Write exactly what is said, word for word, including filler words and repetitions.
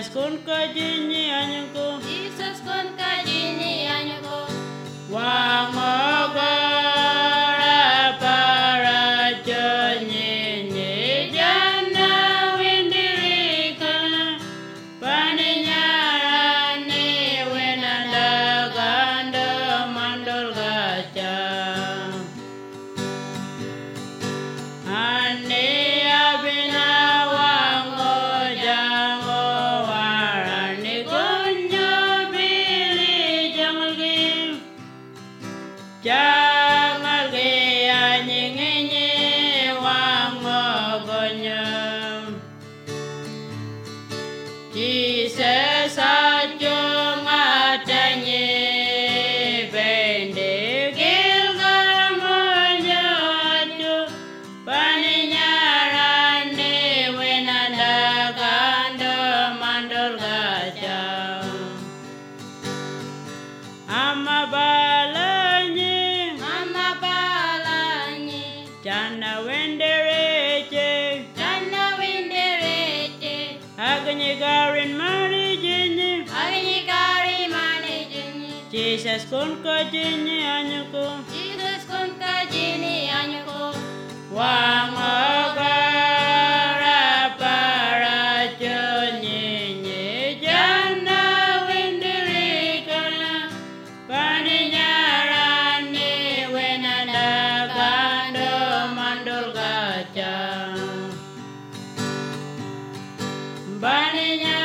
Jesus kun kajini anyako. Jesus kun kajini anyako. Wangogora para jonyini jana windirikana. Paninyarani wenanda ganda mandul gacha. Ane abina wango jango warani kunyo bili jangalgi. Jangalgi anyinginyi wango gonyam. Jesus ajo ngatanyi bendigil gamonyo ajo. Paninyarani wenanda ganda mandul gacha. Ama balanyi Mama balanyi. jana wendereche. Jana winderete. Agni garin mari jini. Agni kari mani jini. Jesus kun kajini anyako. Jesus kun kajini anyako. Wangogora para jonyini jana windirikana. Paninyarani wenanda gando mandul gacha. Paninyarani